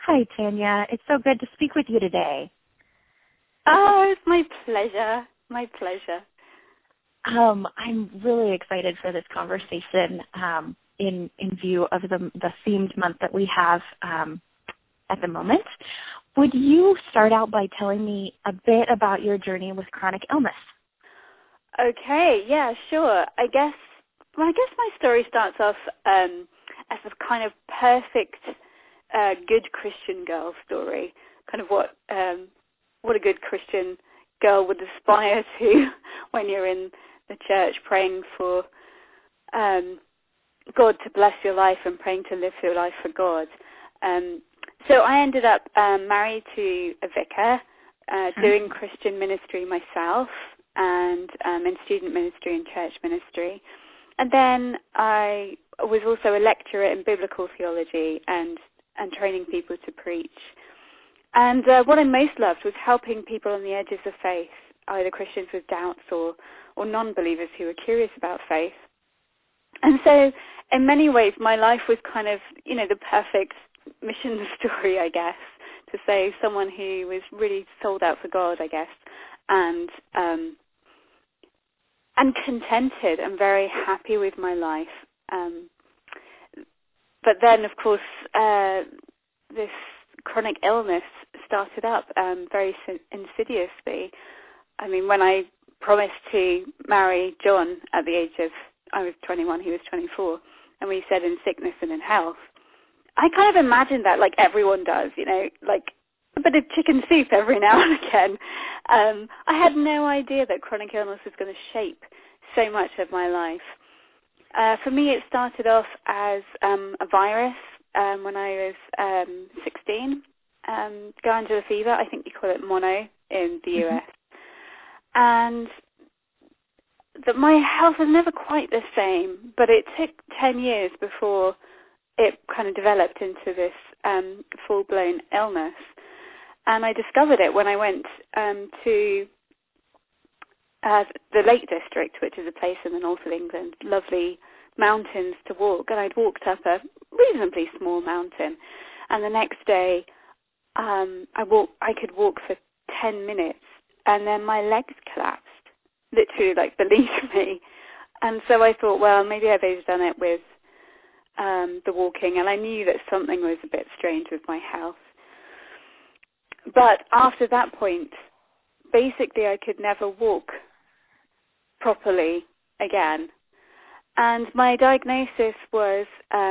Hi, Tanya. It's so good to speak with you today. Oh, it's my pleasure. My pleasure. I'm really excited for this conversation in view of the themed month that we have at the moment. Would you start out by telling me a bit about your journey with chronic illness? Okay, yeah, sure. I guess my story starts off as a kind of perfect, good Christian girl story. Kind of what a good Christian girl would aspire to when you're in the church praying for God to bless your life and praying to live your life for God. So I ended up married to a vicar, doing Christian ministry myself, and in student ministry and church ministry. And then I was also a lecturer in biblical theology and training people to preach. And what I most loved was helping people on the edges of faith, either Christians with doubts or non-believers who were curious about faith. And so in many ways my life was kind of, the perfect mission story, I guess, to say someone who was really sold out for God, I guess, and contented and very happy with my life. But then, of course, this chronic illness started up very insidiously. I mean, when I promised to marry John at the age of, I was 21, he was 24, and we said in sickness and in health, I kind of imagined that like everyone does, like a bit of chicken soup every now and again. I had no idea that chronic illness was going to shape so much of my life. For me, it started off as a virus when I was 16, glandular fever. I think you call it mono in the US. And my health was never quite the same, but it took 10 years before it kind of developed into this full-blown illness. And I discovered it when I went to the Lake District, which is a place in the north of England, lovely mountains to walk. And I'd walked up a reasonably small mountain. And the next day, I could walk for 10 minutes, and then my legs collapsed, literally like beneath me. And so I thought, well, maybe I've overdone it with the walking, and I knew that something was a bit strange with my health. But after that point, basically I could never walk properly again. And my diagnosis was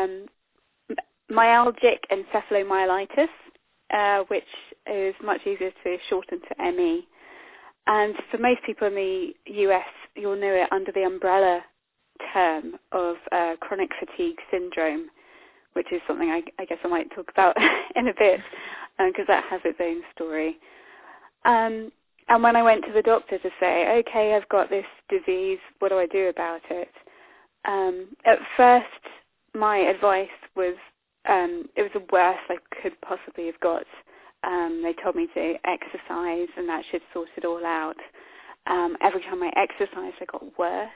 myalgic encephalomyelitis, which is much easier to shorten to ME. And for most people in the US, you'll know it under the umbrella term of chronic fatigue syndrome, which is something I guess I might talk about in a bit, because that has its own story. And when I went to the doctor to say, okay, I've got this disease, what do I do about it? At first, my advice was, it was the worst I could possibly have got. They told me to exercise and that should sort it all out. Every time I exercised, I got worse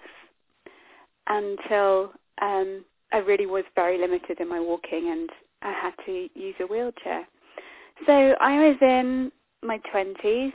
until I really was very limited in my walking and I had to use a wheelchair. So I was in my 20s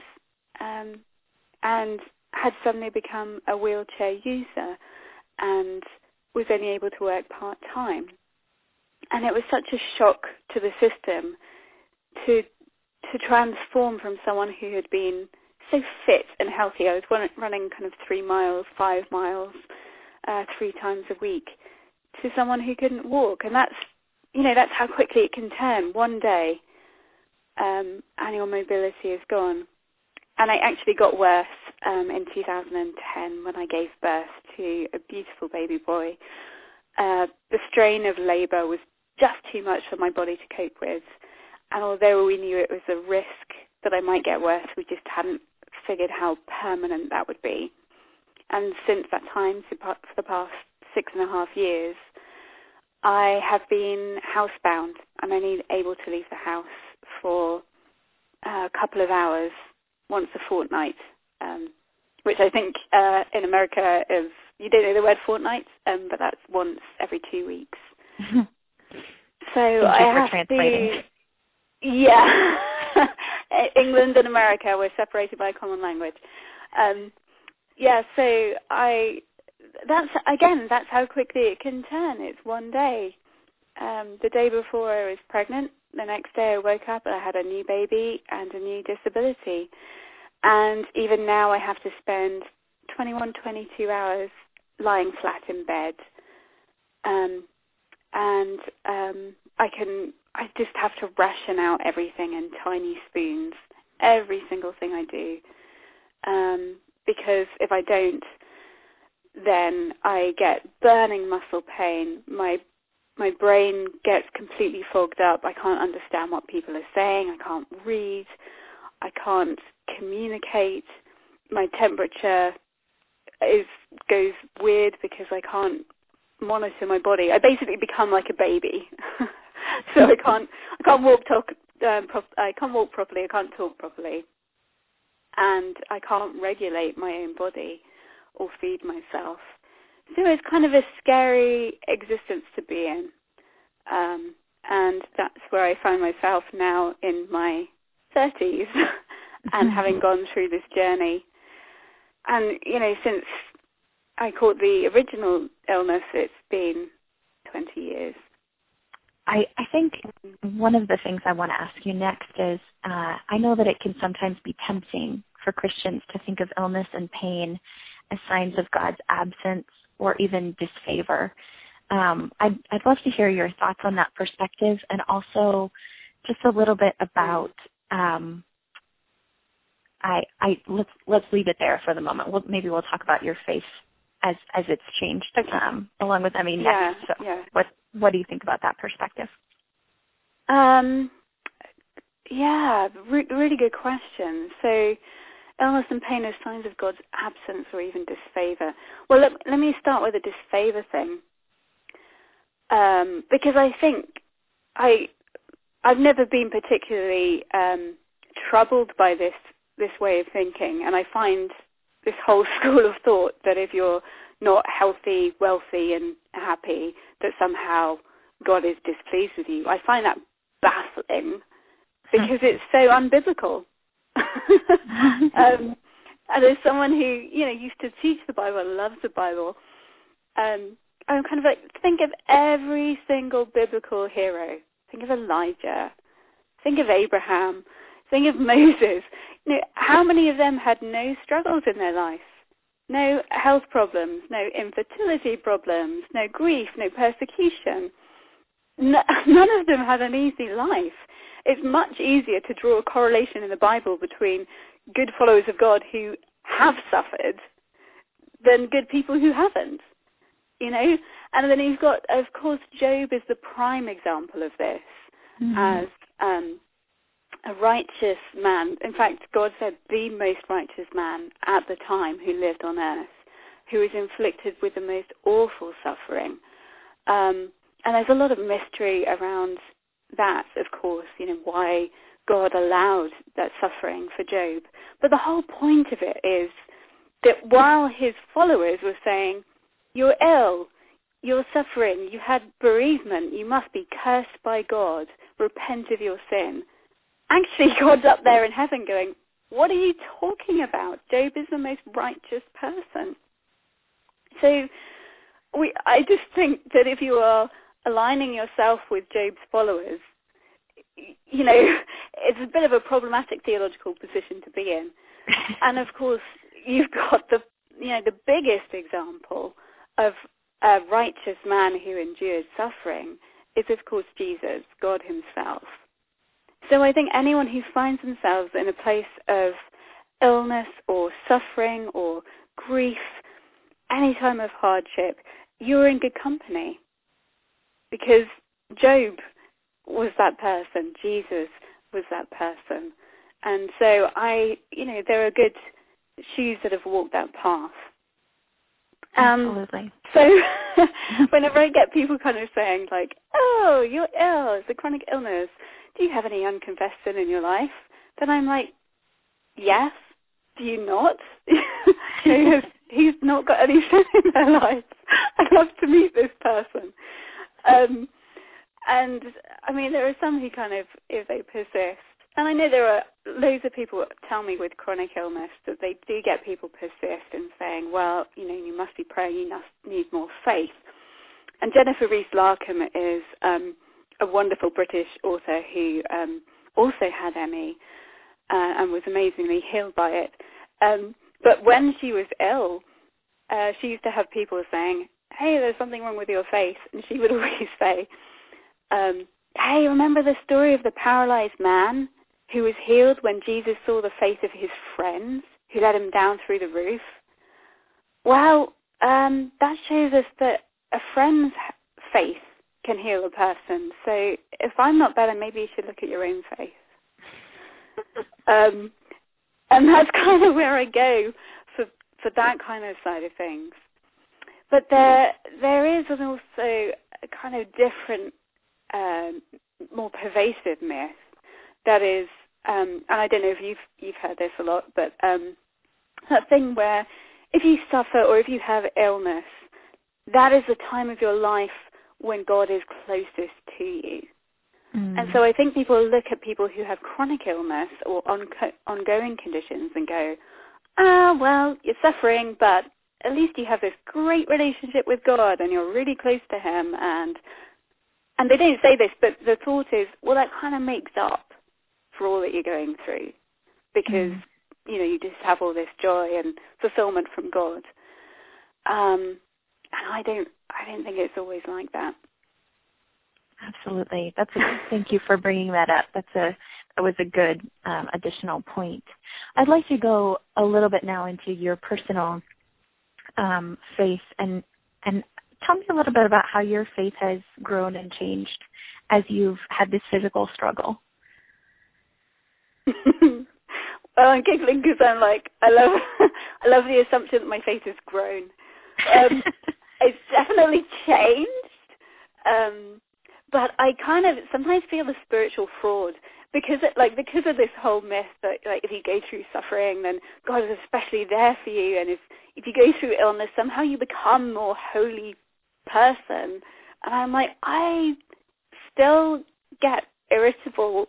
and had suddenly become a wheelchair user and was only able to work part-time. And it was such a shock to the system to transform from someone who had been so fit and healthy. I was running kind of 3 miles, 5 miles, 3 times a week, to someone who couldn't walk. And that's how quickly it can turn. One day, and your mobility is gone. And I actually got worse in 2010 when I gave birth to a beautiful baby boy. The strain of labour was just too much for my body to cope with. And although we knew it was a risk that I might get worse, we just hadn't figured how permanent that would be. And since that time, for the past 6.5 years, I have been housebound. I'm only able to leave the house for a couple of hours once a fortnight, which I think in America is, you don't know the word fortnight, but that's once every 2 weeks. So I have to, Yeah. England and America were separated by a common language. Yeah, so that's how quickly it can turn. It's one day. The day before I was pregnant, the next day I woke up and I had a new baby and a new disability. And even now I have to spend 21, 22 hours lying flat in bed. I just have to ration out everything in tiny spoons, every single thing I do. Because if I don't, then I get burning muscle pain. My brain gets completely fogged up. I can't understand what people are saying. I can't read. I can't communicate. My temperature goes weird because I can't monitor my body. I basically become like a baby. So I can't walk properly. I can't talk properly, and I can't regulate my own body or feed myself. So it's kind of a scary existence to be in, and that's where I find myself now in my 30s, and having gone through this journey. And since I caught the original illness, it's been 20 years. I think one of the things I want to ask you next is, I know that it can sometimes be tempting for Christians to think of illness and pain as signs of God's absence or even disfavor. I'd love to hear your thoughts on that perspective, and also just a little bit about. Let's leave it there for the moment. Maybe we'll talk about your faith as it's changed, along with Emmy next. Yeah. What do you think about that perspective? Really good question. So, illness and pain as signs of God's absence or even disfavor. Well, let me start with the disfavor thing, because I think I've never been particularly troubled by this way of thinking, and I find this whole school of thought that if you're not healthy, wealthy, and happy, that somehow God is displeased with you. I find that baffling because it's so unbiblical. And as someone who used to teach the Bible, loves the Bible, I'm kind of like, think of every single biblical hero. Think of Elijah. Think of Abraham. Think of Moses. How many of them had no struggles in their life? No health problems, no infertility problems, no grief, no persecution. None of them had an easy life. It's much easier to draw a correlation in the Bible between good followers of God who have suffered than good people who haven't. And then you've got, of course, Job is the prime example of this, as a righteous man. In fact, God said the most righteous man at the time who lived on earth, who was inflicted with the most awful suffering. And there's a lot of mystery around that, of course, why God allowed that suffering for Job. But the whole point of it is that while his followers were saying, you're ill, you're suffering, you had bereavement, you must be cursed by God, repent of your sin, actually God's up there in heaven going, what are you talking about? Job is the most righteous person. So I just think that if you are aligning yourself with Job's followers, it's a bit of a problematic theological position to be in. And of course, you've got the biggest example of a righteous man who endured suffering is, of course, Jesus, God himself. So I think anyone who finds themselves in a place of illness or suffering or grief, any time of hardship, you're in good company. Because Job was that person. Jesus was that person. And so there are good shoes that have walked that path. Absolutely. So whenever I get people kind of saying like, oh, you're ill, it's a chronic illness, do you have any unconfessed sin in your life? Then I'm like, yes. Do you not? He's not got any sin in their life. I'd love to meet this person. And I mean, there are some who kind of, if they persist, and I know there are loads of people that tell me with chronic illness that they do get people persist in saying, well, you must be praying, you must need more faith. And Jennifer Rees-Larkham is a wonderful British author who also had ME and was amazingly healed by it. But when she was ill, she used to have people saying, hey, there's something wrong with your face. And she would always say, hey, remember the story of the paralyzed man who was healed when Jesus saw the faith of his friends who let him down through the roof? Well, that shows us that a friend's faith can heal a person. So if I'm not better, maybe you should look at your own faith. And that's kind of where I go for that kind of side of things. But there is also a kind of different, more pervasive myth that is, and I don't know if you've heard this a lot, but that thing where if you suffer or if you have illness, that is the time of your life when God is closest to you. Mm. And so I think people look at people who have chronic illness or ongoing conditions and go, well, you're suffering, but at least you have this great relationship with God and you're really close to him. And they don't say this, but the thought is, well, that kind of makes up for all that you're going through because, you just have all this joy and fulfillment from God. And I don't think it's always like that. Absolutely. Thank you for bringing that up. That was a good additional point. I'd like to go a little bit now into your personal faith and tell me a little bit about how your faith has grown and changed as you've had this physical struggle. Well, I'm giggling because I'm like, I love the assumption that my faith has grown. It's definitely changed, but I kind of sometimes feel a spiritual fraud because of this whole myth that if you go through suffering, then God is especially there for you, and if you go through illness, somehow you become a more holy person. And I'm like, I still get irritable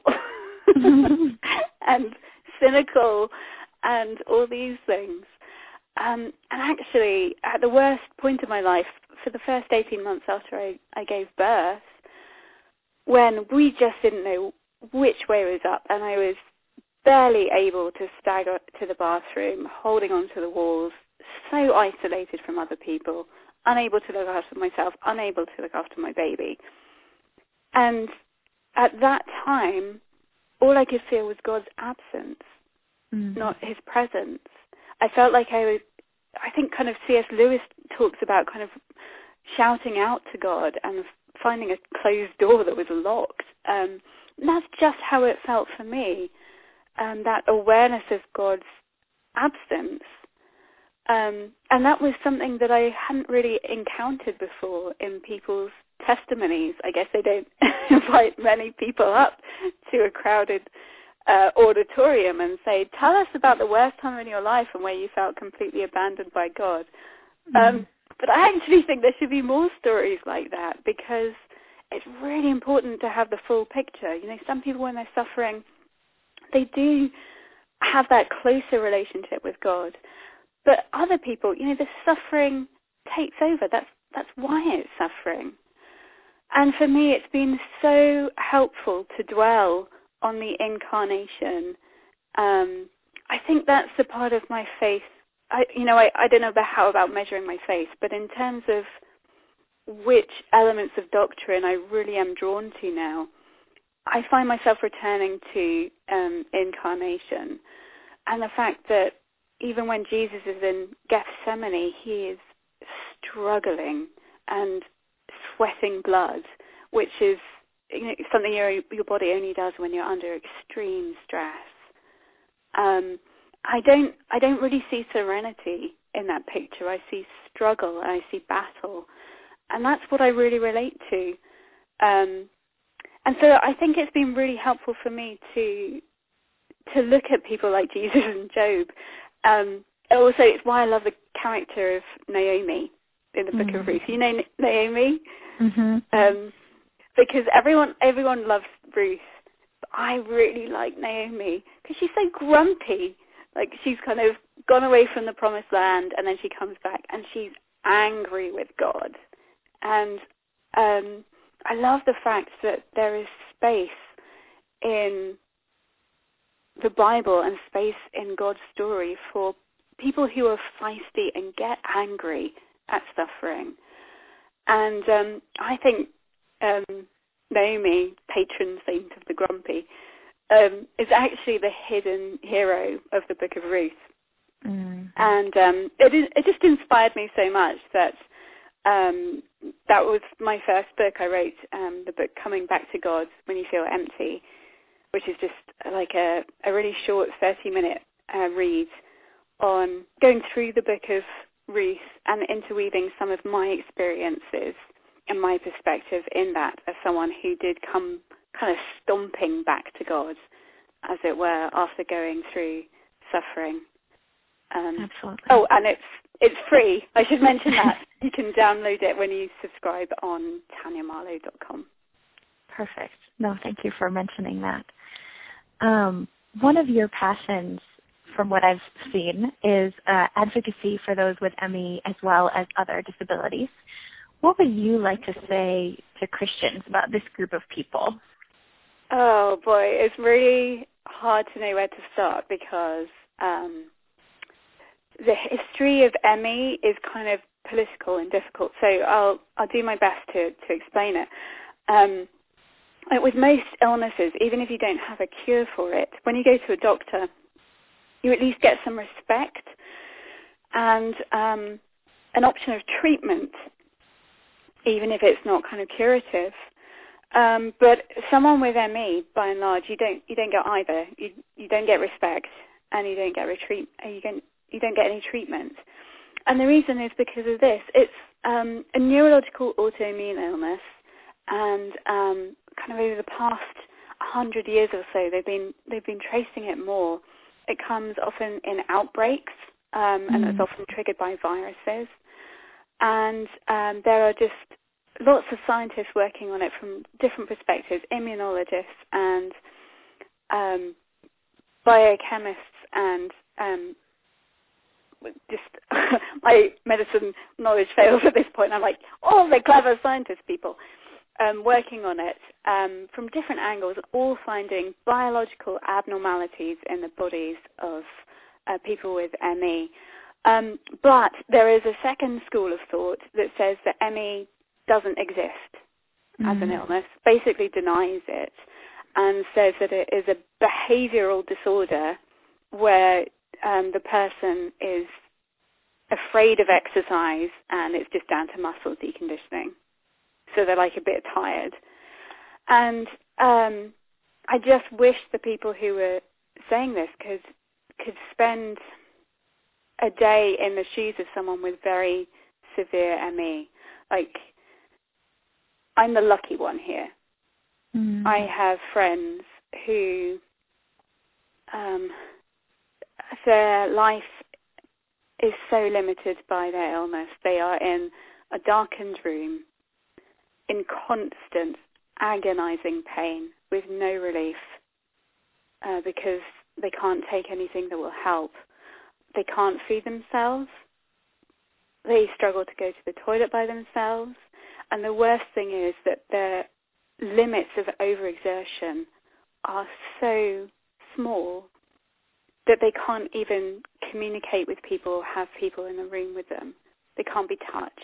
and cynical and all these things. And actually, at the worst point of my life, for the first 18 months after I gave birth, when we just didn't know which way was up, and I was barely able to stagger to the bathroom, holding onto the walls, so isolated from other people, unable to look after myself, unable to look after my baby. And at that time, all I could feel was God's absence, not his presence. I felt like I think kind of C.S. Lewis talks about kind of shouting out to God and finding a closed door that was locked. And that's just how it felt for me, that awareness of God's absence. And that was something that I hadn't really encountered before in people's testimonies. I guess they don't invite many people up to a crowded auditorium and say, tell us about the worst time in your life and where you felt completely abandoned by God. But I actually think there should be more stories like that because it's really important to have the full picture. Some people when they're suffering, they do have that closer relationship with God. But other people, the suffering takes over. That's why it's suffering. And for me, it's been so helpful to dwell on the incarnation. I think that's the part of my faith. I don't know about measuring my faith, but in terms of which elements of doctrine I really am drawn to now, I find myself returning to incarnation and the fact that even when Jesus is in Gethsemane, he is struggling and sweating blood, which is something your body only does when you're under extreme stress. I don't really see serenity in that picture. I see struggle and I see battle, and that's what I really relate to. And so I think it's been really helpful for me to look at people like Jesus and Job. Also, it's why I love the character of Naomi in the Book of Ruth. You know Naomi? Mm-hmm. because everyone loves Ruth. But I really like Naomi because she's so grumpy. Like, she's kind of gone away from the promised land, and then she comes back, and she's angry with God. And I love the fact that there is space in the Bible and space in God's story for people who are feisty and get angry at suffering. And I think Naomi, patron saint of the grumpy, is actually the hidden hero of the Book of Ruth. Mm. And it just inspired me so much that that was my first book I wrote, the book Coming Back to God When You Feel Empty, which is just like a really short 30-minute read on going through the Book of Ruth and interweaving some of my experiences and my perspective in that as someone who did come kind of stomping back to God, as it were, after going through suffering. Absolutely. Oh, and it's free. I should mention that. You can download it when you subscribe on tanyamarlowe.com. Perfect. No, thank you for mentioning that. One of your passions, from what I've seen, is advocacy for those with ME as well as other disabilities. What would you like to say to Christians about this group of people? Oh, boy, it's really hard to know where to start because the history of ME is kind of political and difficult, so I'll do my best to explain it. Like with most illnesses, even if you don't have a cure for it, when you go to a doctor, you at least get some respect and an option of treatment, even if it's not kind of curative. But someone with ME, by and large, you don't get either. You don't get respect, and you don't get you don't get any treatment. And the reason is because of this. It's a neurological autoimmune illness, and kind of over the past 100 years or so, they've been tracing it more. It comes often in outbreaks, and it's often triggered by viruses. And there are just lots of scientists working on it from different perspectives, immunologists and biochemists and just my medicine knowledge fails at this point. I'm like, all the clever scientist people working on it from different angles, all finding biological abnormalities in the bodies of people with ME. But there is a second school of thought that says that ME doesn't exist as an illness, basically denies it, and says that it is a behavioral disorder where the person is afraid of exercise and it's just down to muscle deconditioning. So they're like a bit tired. And I just wish the people who were saying this could spend a day in the shoes of someone with very severe ME. Like, I'm the lucky one here. Mm-hmm. I have friends who their life is so limited by their illness. They are in a darkened room in constant agonizing pain with no relief because they can't take anything that will help. They can't feed themselves. They struggle to go to the toilet by themselves. And the worst thing is that their limits of overexertion are so small that they can't even communicate with people or have people in the room with them. They can't be touched.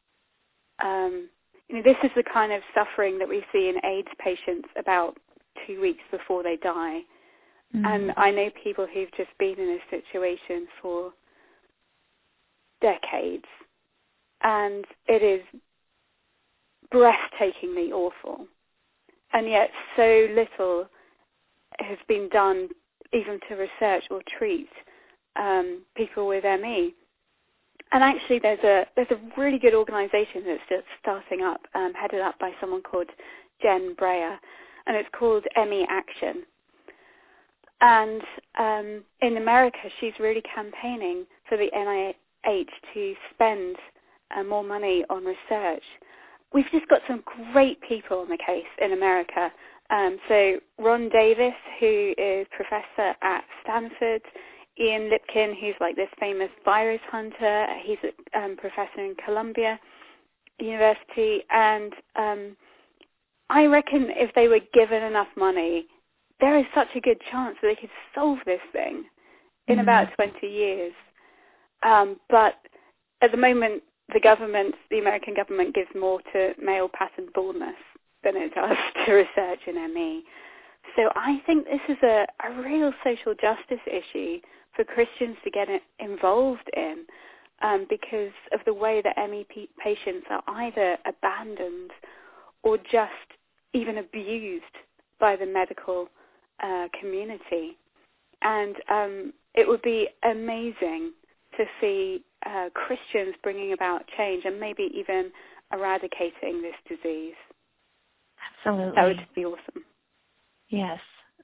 This is the kind of suffering that we see in AIDS patients about 2 weeks before they die. Mm-hmm. And I know people who've just been in this situation for decades. And it is breathtakingly awful. And yet so little has been done even to research or treat people with ME. And actually there's a really good organisation that's just starting up, headed up by someone called Jen Breyer, and it's called ME Action. And in America, she's really campaigning for the NIH to spend more money on research we've just got some great people on the case in America. So Ron Davis, who is professor at Stanford, Ian Lipkin, who's like this famous virus hunter, he's a professor in Columbia University, and I reckon if they were given enough money, there is such a good chance that they could solve this thing in about 20 years. But at the moment, the American government gives more to male pattern baldness than it does to research in ME. So I think this is a real social justice issue for Christians to get involved in, because of the way that ME patients are either abandoned or just even abused by the medical community. And it would be amazing to see Christians bringing about change and maybe even eradicating this disease. Absolutely. That would be awesome. Yes.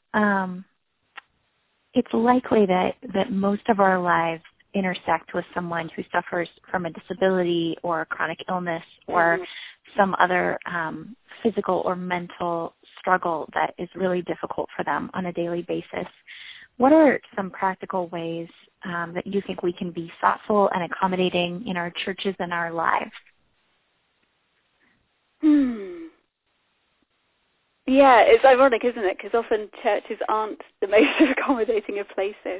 It's likely that most of our lives intersect with someone who suffers from a disability or a chronic illness or some other physical or mental struggle that is really difficult for them on a daily basis. What are some practical ways that you think we can be thoughtful and accommodating in our churches and our lives? Yeah, it's ironic, isn't it? Because often churches aren't the most accommodating of places.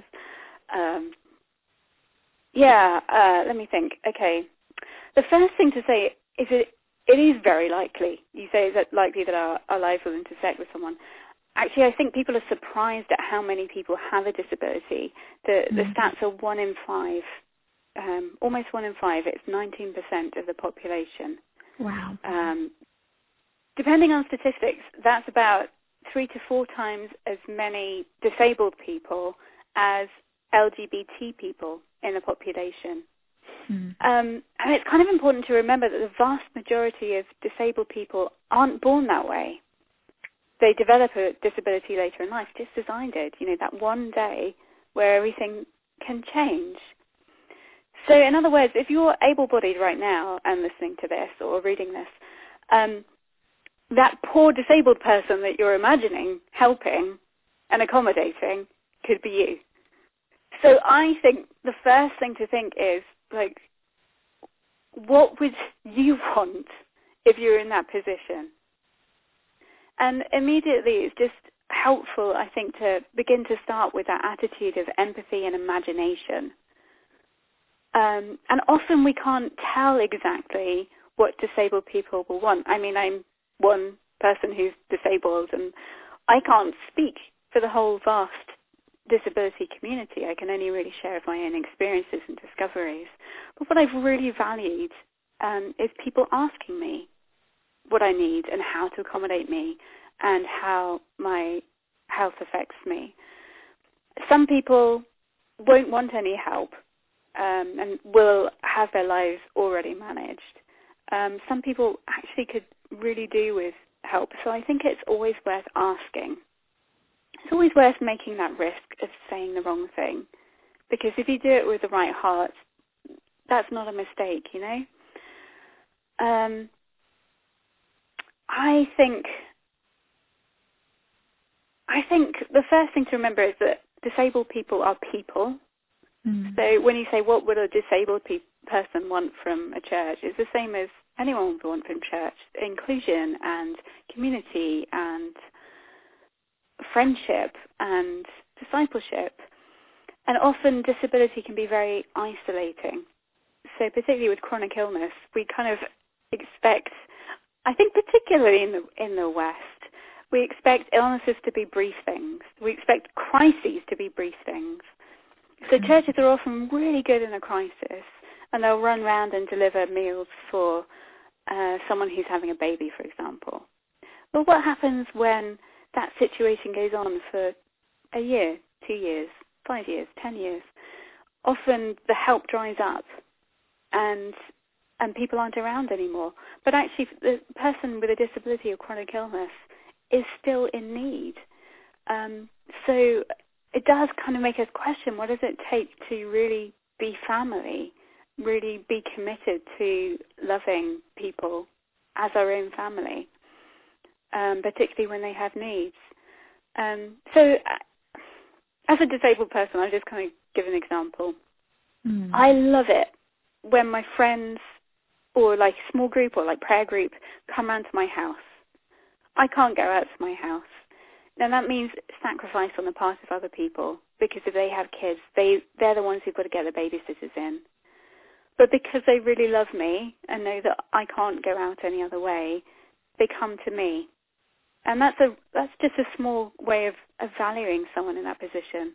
Let me think. Okay. The first thing to say is it is very likely. You say, is it likely that our lives will intersect with someone? Actually, I think people are surprised at how many people have a disability. The stats are 1 in 5, almost 1 in 5. It's 19% of the population. Wow. Depending on statistics, that's about 3 to 4 times as many disabled people as LGBT people in the population. And it's kind of important to remember that the vast majority of disabled people aren't born that way. They develop a disability later in life, just as I did, that one day where everything can change. So in other words, if you're able-bodied right now and listening to this or reading this, that poor disabled person that you're imagining helping and accommodating could be you. So I think the first thing to think is, what would you want if you're in that position? And immediately it's just helpful, I think, to begin to start with that attitude of empathy and imagination. And often we can't tell exactly what disabled people will want. I mean, I'm one person who's disabled, and I can't speak for the whole vast disability community. I can only really share my own experiences and discoveries. But what I've really valued is people asking me what I need and how to accommodate me and how my health affects me. Some people won't want any help and will have their lives already managed. Some people actually could really do with help. So I think it's always worth asking. It's always worth making that risk of saying the wrong thing, because if you do it with the right heart, that's not a mistake, I think the first thing to remember is that disabled people are people. So when you say, what would a disabled person want from a church, it's the same as anyone would want from church: inclusion and community and friendship and discipleship. And often disability can be very isolating. So particularly with chronic illness, we kind of expect, I think particularly in the West, we expect illnesses to be brief things. We expect crises to be brief things. So churches are often really good in a crisis, and they'll run around and deliver meals for someone who's having a baby, for example. But what happens when that situation goes on for a year, 2 years, 5 years, 10 years? Often the help dries up and people aren't around anymore. But actually the person with a disability or chronic illness is still in need. So it does kind of make us question, what does it take to really be family, really be committed to loving people as our own family, particularly when they have needs. So as a disabled person, I'll just kind of give an example. I love it when my friends or like small group or like prayer group come round to my house. I can't go out to my house. Now that means sacrifice on the part of other people, because if they have kids, they're the ones who've got to get the babysitters in. But because they really love me and know that I can't go out any other way, they come to me. And that's just a small way of valuing someone in that position.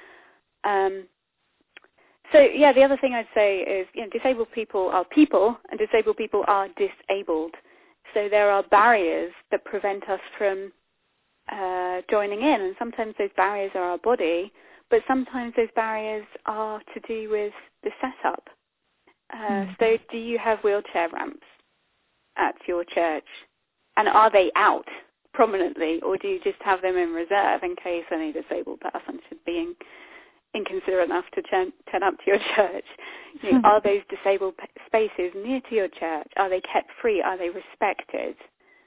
So yeah, the other thing I'd say is, disabled people are people, and disabled people are disabled. So there are barriers that prevent us from joining in, and sometimes those barriers are our body, but sometimes those barriers are to do with the setup. So do you have wheelchair ramps at your church? And are they out prominently, or do you just have them in reserve in case any disabled person should be inconsiderate enough to turn up to your church? Are those disabled spaces near to your church? Are they kept free? Are they respected?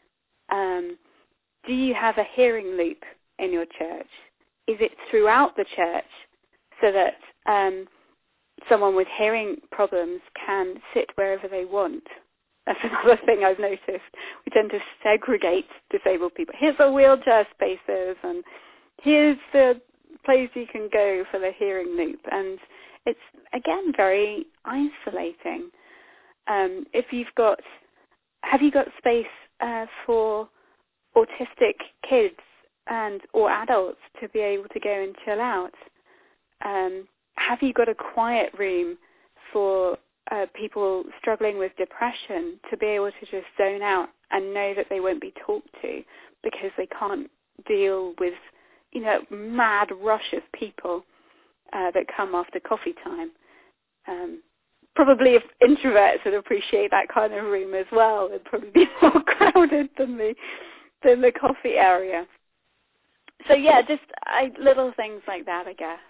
Do you have a hearing loop in your church? Is it throughout the church so that someone with hearing problems can sit wherever they want? That's another thing I've noticed. We tend to segregate disabled people. Here's the wheelchair spaces, and here's the place you can go for the hearing loop. And it's, again, very isolating. Have you got space for autistic kids or adults to be able to go and chill out? Have you got a quiet room for people struggling with depression to be able to just zone out and know that they won't be talked to because they can't deal with, mad rush of people that come after coffee time? Probably if introverts would appreciate that kind of room as well, it'd probably be more crowded than the coffee area. So yeah, just little things like that, I guess.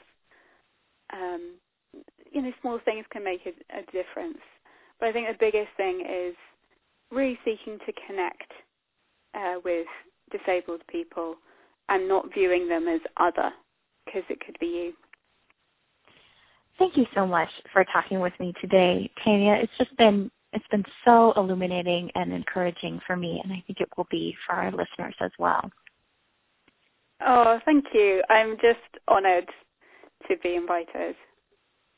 Small things can make a difference. But I think the biggest thing is really seeking to connect with disabled people and not viewing them as other, because it could be you. Thank you so much for talking with me today, Tanya. It's been so illuminating and encouraging for me, and I think it will be for our listeners as well. Oh, thank you. I'm just honored to be invited.